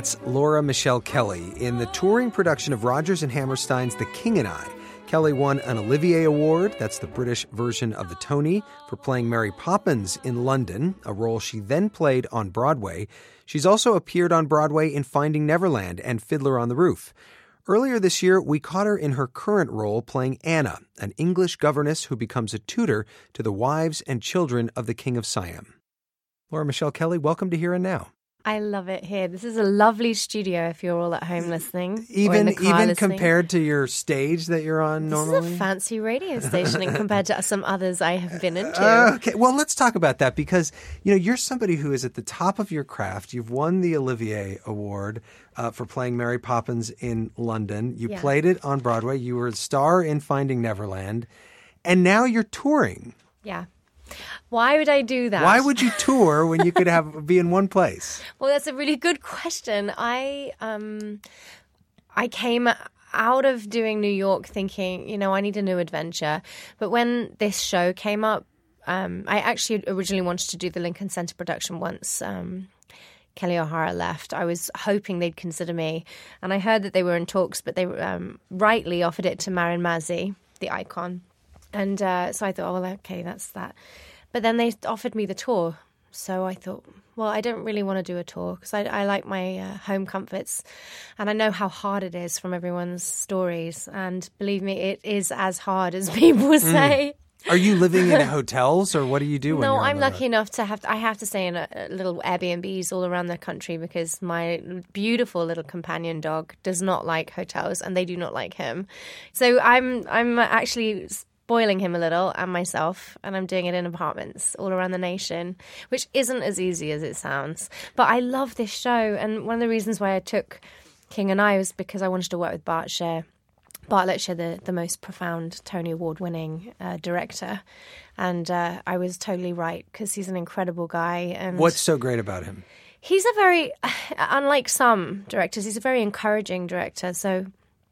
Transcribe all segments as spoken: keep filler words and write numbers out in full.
That's Laura Michelle Kelly in the touring production of Rodgers and Hammerstein's The King and I. Kelly won an Olivier Award, that's the British version of the Tony, for playing Mary Poppins in London, a role she then played on Broadway. She's also appeared on Broadway in Finding Neverland and Fiddler on the Roof. Earlier this year, we caught her in her current role playing Anna, an English governess who becomes a tutor to the wives and children of the King of Siam. Laura Michelle Kelly, welcome to Here and Now. I love it here. This is a lovely studio if you're all at home listening. Even even listening. compared to your stage that you're on normally? This is a fancy radio station and compared to some others I have been into. Uh, okay, well, let's talk about that because, you know, you're somebody who is at the top of your craft. You've won the Olivier Award uh, for playing Mary Poppins in London. You yeah. played it on Broadway. You were a star in Finding Neverland. And now you're touring. Yeah. Why would I do that? Why would you tour when you could have be in one place? Well, that's a really good question. I um, I came out of doing New York thinking, you know, I need a new adventure. But when this show came up, um, I actually originally wanted to do the Lincoln Center production once um, Kelly O'Hara left. I was hoping they'd consider me. And I heard that they were in talks, but they um, rightly offered it to Marin Mazzie, the icon. And uh, so I thought, oh, well, okay, that's that. But then they offered me the tour. So I thought, well, I don't really want to do a tour because I, I like my uh, home comforts. And I know how hard it is from everyone's stories. And believe me, it is as hard as people say. Mm. Are you living in hotels or what do you do? When No, you're on I'm the lucky road? enough to have, to, I have to stay in a, a little Airbnbs all around the country because my beautiful little companion dog does not like hotels and they do not like him. So I'm I'm actually spoiling him a little and myself, and I'm doing it in apartments all around the nation, which isn't as easy as it sounds. But I love this show, and one of the reasons why I took King and I was because I wanted to work with Bart Sher. Bartlett Sher, the, the most profound Tony Award-winning uh, director, and uh, I was totally right because he's an incredible guy. And what's so great about him? He's a very, unlike some directors, he's a very encouraging director, so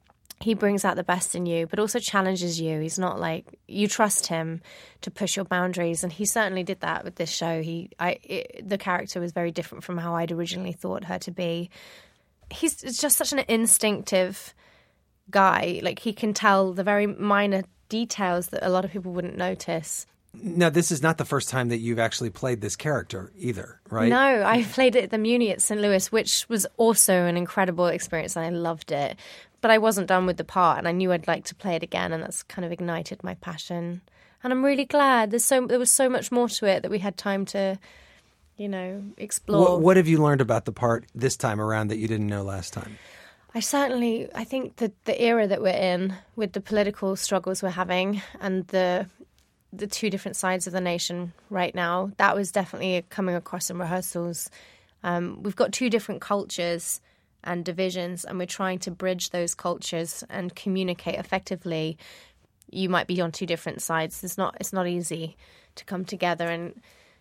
he brings out the best in you, but also challenges you. He's not like, you trust him to push your boundaries, and he certainly did that with this show. He, I, it, the character was very different from how I'd originally thought her to be. He's it's just such an instinctive guy. Like, he can tell the very minor details that a lot of people wouldn't notice. Now, this is not the first time that you've actually played this character either, right? No, I played it at the Muni at Saint Louis, which was also an incredible experience, and I loved it. But I wasn't done with the part, and I knew I'd like to play it again, and that's kind of ignited my passion. And I'm really glad. There's so there was so much more to it that we had time to, you know, explore. What, what have you learned about the part this time around that you didn't know last time? I certainly, I think that the era that we're in, with the political struggles we're having, and the the two different sides of the nation right now, that was definitely coming across in rehearsals. Um, we've got two different cultures and divisions, and we're trying to bridge those cultures and communicate effectively. You might be on two different sides. It's not it's not easy to come together and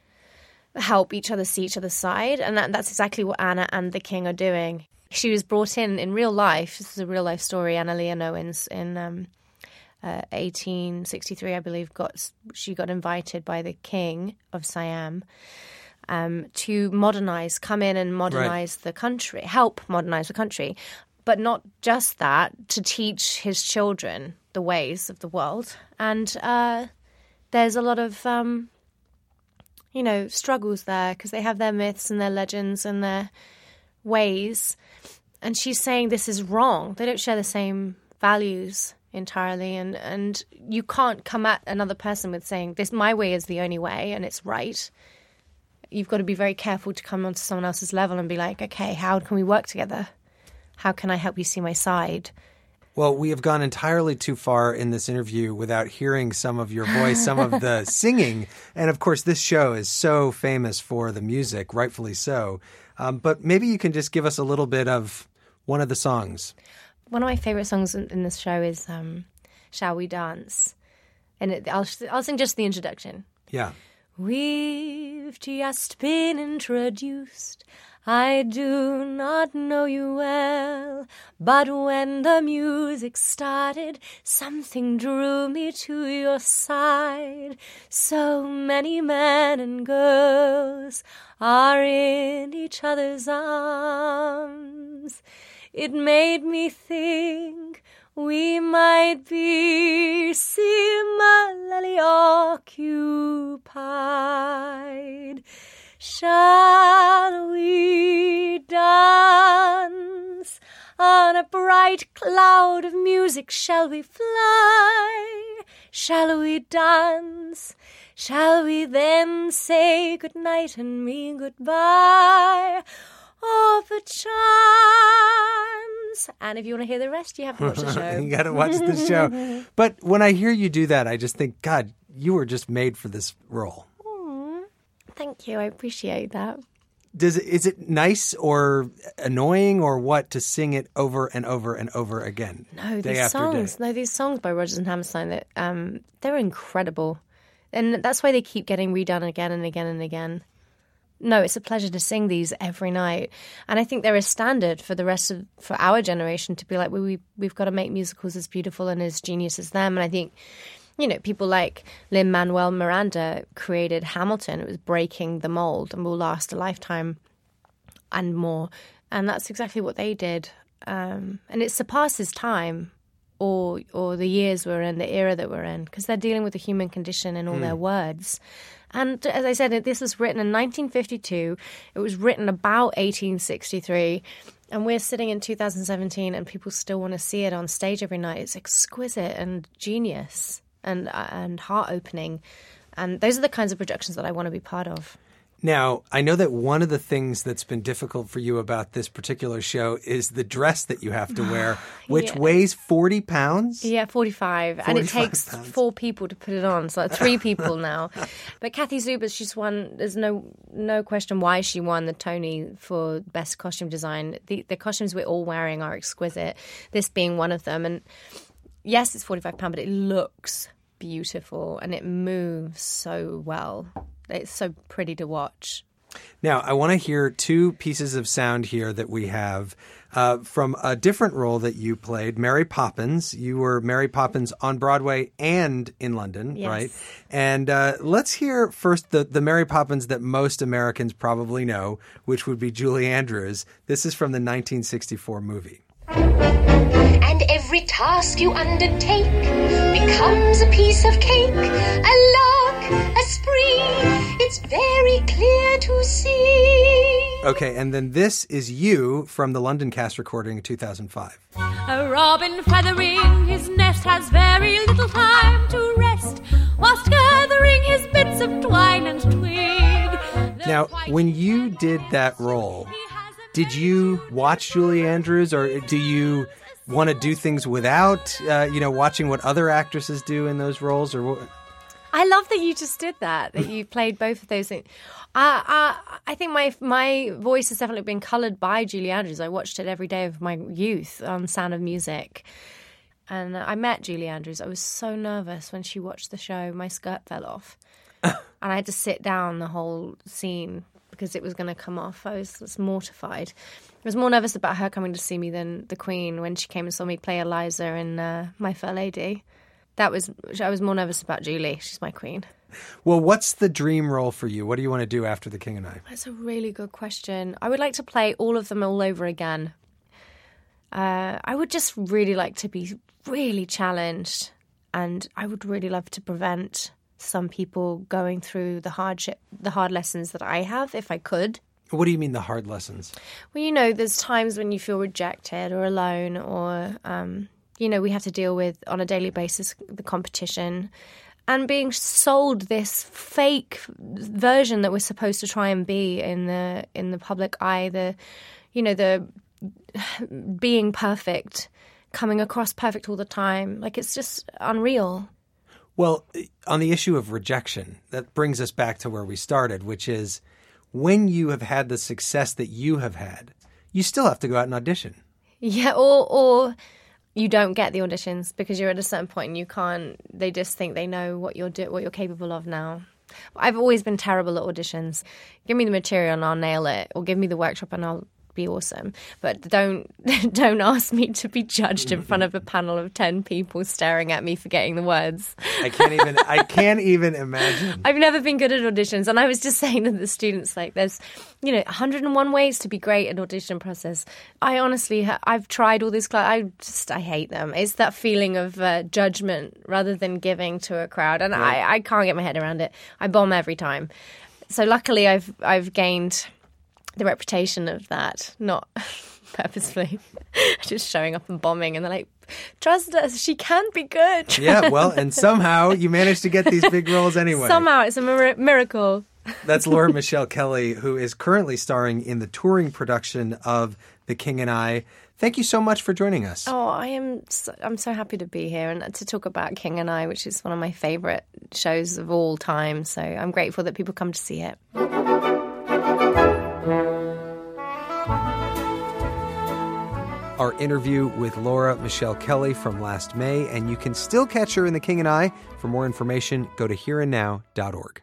help each other see each other's side, and that, that's exactly what Anna and the King are doing. She was brought in in real life. This is a real life story. Anna Leon Owens in um, uh, eighteen sixty-three, I believe, got she got invited by the King of Siam Um, to modernize, come in and modernize right. the country, help modernize the country. But not just that, to teach his children the ways of the world. And uh, there's a lot of, um, you know, struggles there because they have their myths and their legends and their ways. And she's saying this is wrong. They don't share the same values entirely. And, and you can't come at another person with saying, this, my way is the only way and it's right. You've got to be very careful to come onto someone else's level and be like, okay, how can we work together? How can I help you see my side? Well, we have gone entirely too far in this interview without hearing some of your voice, some of the singing. And of course, this show is so famous for the music, rightfully so. Um, but maybe you can just give us a little bit of one of the songs. One of my favorite songs in, in this show is um, Shall We Dance? And it, I'll, I'll sing just the introduction. Yeah. We've just been introduced. I do not know you well, but when the music started, something drew me to your side. So many men and girls are in each other's arms. It made me think we might be similarly occupied. Shall we dance on a bright cloud of music? Shall we fly? Shall we dance? Shall we then say good night and mean goodbye? Oh, perchance. And if you want to hear the rest, you have to watch the show. You got to watch the show. But when I hear you do that, I just think, God, you were just made for this role. Thank you. I appreciate that. Does it, is it nice or annoying or what to sing it over and over and over again? No, day these after songs. day? No, these songs by Rodgers and Hammerstein, that um, they're incredible, and that's why they keep getting redone again and again and again. No, it's a pleasure to sing these every night, and I think they're a standard for the rest of for our generation to be like, well, we we've got to make musicals as beautiful and as genius as them, and I think. You know, people like Lin-Manuel Miranda created Hamilton. It was breaking the mold and will last a lifetime and more. And that's exactly what they did. Um, and it surpasses time or or the years we're in, the era that we're in, because they're dealing with the human condition in all mm. their words. And as I said, this was written in nineteen fifty-two. It was written about eighteen sixty-three. And we're sitting in two thousand seventeen and people still want to see it on stage every night. It's exquisite and genius. And and heart-opening. And those are the kinds of productions that I want to be part of. Now, I know that one of the things that's been difficult for you about this particular show is the dress that you have to wear, which yeah. weighs forty pounds? Yeah, forty-five. And it takes pounds. four people to put it on, so three people now. But Kathy Zubas, she's won, there's no no question why she won the Tony for Best Costume Design. The, the costumes we're all wearing are exquisite, this being one of them. And yes, it's forty-five pounds, but it looks beautiful and it moves so well. It's so pretty to watch. Now, I want to hear two pieces of sound here that we have uh, from a different role that you played, Mary Poppins. You were Mary Poppins on Broadway and in London, yes. right? And uh, let's hear first the, the Mary Poppins that most Americans probably know, which would be Julie Andrews. This is from the nineteen sixty-four movie. And every task you undertake becomes a piece of cake, a lark, a spree, it's very clear to see. Okay, and then this is you from the London cast recording in two thousand five. A robin feathering his nest has very little time to rest, whilst gathering his bits of twine and twig. Now, when you did that role, did you watch Julie Andrews, or do you want to do things without, uh, you know, watching what other actresses do in those roles? Or what? I love that you just did that, that you played both of those things. I, I, I think my my voice has definitely been coloured by Julie Andrews. I watched it every day of my youth on Sound of Music. And I met Julie Andrews. I was so nervous when she watched the show. My skirt fell off. And I had to sit down the whole scene because it was going to come off. I was, was mortified. I was more nervous about her coming to see me than the Queen when she came and saw me play Eliza in uh, My Fair Lady. That was I was more nervous about Julie. She's my queen. Well, what's the dream role for you? What do you want to do after The King and I? That's a really good question. I would like to play all of them all over again. Uh, I would just really like to be really challenged, and I would really love to prevent some people going through the hardship, the hard lessons that I have, if I could. What do you mean the hard lessons? Well, you know, there's times when you feel rejected or alone, or, um, you know, we have to deal with, on a daily basis, the competition and being sold this fake version that we're supposed to try and be in the in the public eye, the, you know, the being perfect, coming across perfect all the time. Like, it's just unreal. Well, on the issue of rejection, that brings us back to where we started, which is when you have had the success that you have had, you still have to go out and audition. Yeah, or or you don't get the auditions because you're at a certain point and you can't. They just think they know what you're do, what you're capable of now. I've always been terrible at auditions. Give me the material and I'll nail it, or give me the workshop and I'll be awesome. But don't don't ask me to be judged in front of a panel of ten people staring at me for getting the words. I can't even I can't even imagine. I've never been good at auditions, and I was just saying to the students, like, there's, you know, one hundred and one ways to be great at audition process. I honestly, ha- I've tried all these classes. I just, I hate them. It's that feeling of uh, judgment rather than giving to a crowd, and yeah. I, I can't get my head around it. I bomb every time. So luckily, I've I've gained the reputation of that, not purposefully, just showing up and bombing, and they're like, trust us, she can be good. Yeah, well, and somehow you managed to get these big roles anyway. Somehow, it's a mir- miracle. That's Laura Michelle Kelly, who is currently starring in the touring production of The King and I. Thank you so much for joining us. Oh, I am so, I'm so happy to be here and to talk about King and I, which is one of my favourite shows of all time. So I'm grateful that people come to see it. Our interview with Laura Michelle Kelly from last May, and you can still catch her in The King and I. For more information, go to here and now dot org.